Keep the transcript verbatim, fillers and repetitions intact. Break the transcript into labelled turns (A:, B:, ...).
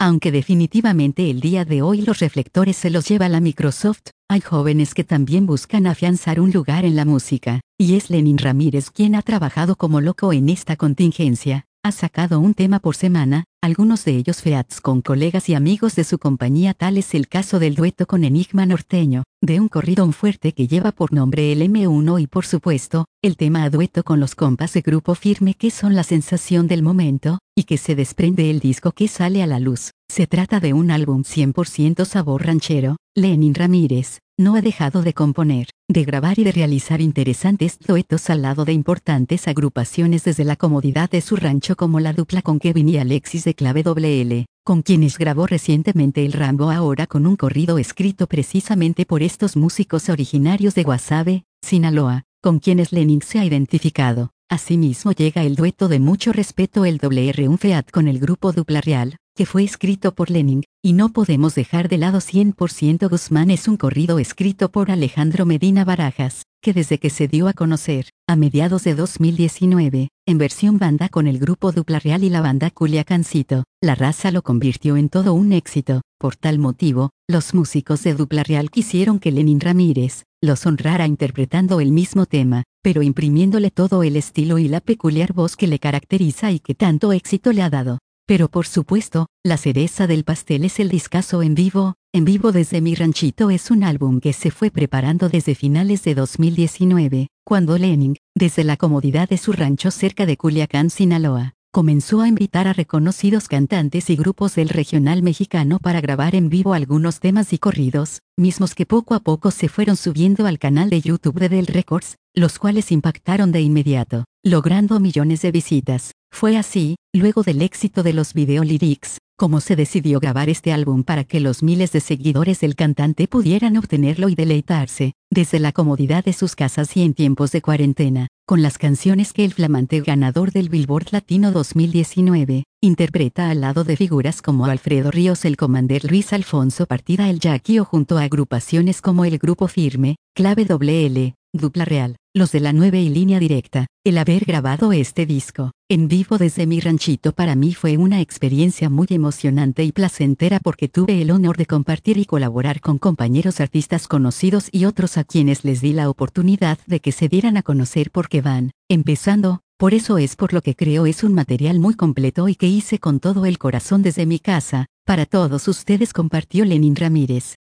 A: Aunque definitivamente el día de hoy los reflectores se los lleva la Microsoft, hay jóvenes que también buscan afianzar un lugar en la música, y es Lenin Ramírez quien ha trabajado como loco en esta contingencia. Ha sacado un tema por semana, algunos de ellos feats con colegas y amigos de su compañía. Tal es el caso del dueto con Enigma Norteño, de un corridón fuerte que lleva por nombre el eme uno, y por supuesto, el tema a dueto con los compas de Grupo Firme, que son la sensación del momento, y que se desprende del disco que sale a la luz. Se trata de un álbum cien por ciento sabor ranchero. Lenin Ramírez no ha dejado de componer, de grabar y de realizar interesantes duetos al lado de importantes agrupaciones desde la comodidad de su rancho, como la dupla con Kevin y Alexis de Clave doble ele, con quienes grabó recientemente El Rambo, ahora con un corrido escrito precisamente por estos músicos originarios de Guasave, Sinaloa, con quienes Lenin se ha identificado. Asimismo llega el dueto de mucho respeto, el doble erre, un feat con el grupo Dupla Real, que fue escrito por Lenin, y no podemos dejar de lado cien por ciento Guzmán. Es un corrido escrito por Alejandro Medina Barajas, que desde que se dio a conocer, a mediados de dos mil diecinueve, en versión banda con el grupo Dupla Real y la banda Culiacancito, la raza lo convirtió en todo un éxito. Por tal motivo, los músicos de Dupla Real quisieron que Lenin Ramírez los honrara interpretando el mismo tema, pero imprimiéndole todo el estilo y la peculiar voz que le caracteriza y que tanto éxito le ha dado. Pero por supuesto, la cereza del pastel es el discazo en vivo. En vivo desde mi ranchito es un álbum que se fue preparando desde finales de dos mil diecinueve, cuando Lenin, desde la comodidad de su rancho cerca de Culiacán, Sinaloa, comenzó a invitar a reconocidos cantantes y grupos del regional mexicano para grabar en vivo algunos temas y corridos, mismos que poco a poco se fueron subiendo al canal de YouTube de Del Records, los cuales impactaron de inmediato, logrando millones de visitas. Fue así, luego del éxito de los video lyrics, como se decidió grabar este álbum para que los miles de seguidores del cantante pudieran obtenerlo y deleitarse, desde la comodidad de sus casas y en tiempos de cuarentena, con las canciones que el flamante ganador del Billboard Latino dos mil diecinueve, interpreta al lado de figuras como Alfredo Ríos, el Commander, Luis Alfonso Partida, el Jackie, o junto a agrupaciones como el Grupo Firme, Clave doble ele, Dupla Real, Los de la Nueve y Línea Directa. El haber grabado este disco en vivo desde mi ranchito para mí fue una experiencia muy emocionante y placentera, porque tuve el honor de compartir y colaborar con compañeros artistas conocidos y otros a quienes les di la oportunidad de que se dieran a conocer porque van empezando. Por eso es por lo que creo es un material muy completo y que hice con todo el corazón desde mi casa. Para todos ustedes, compartió Lenin Ramírez.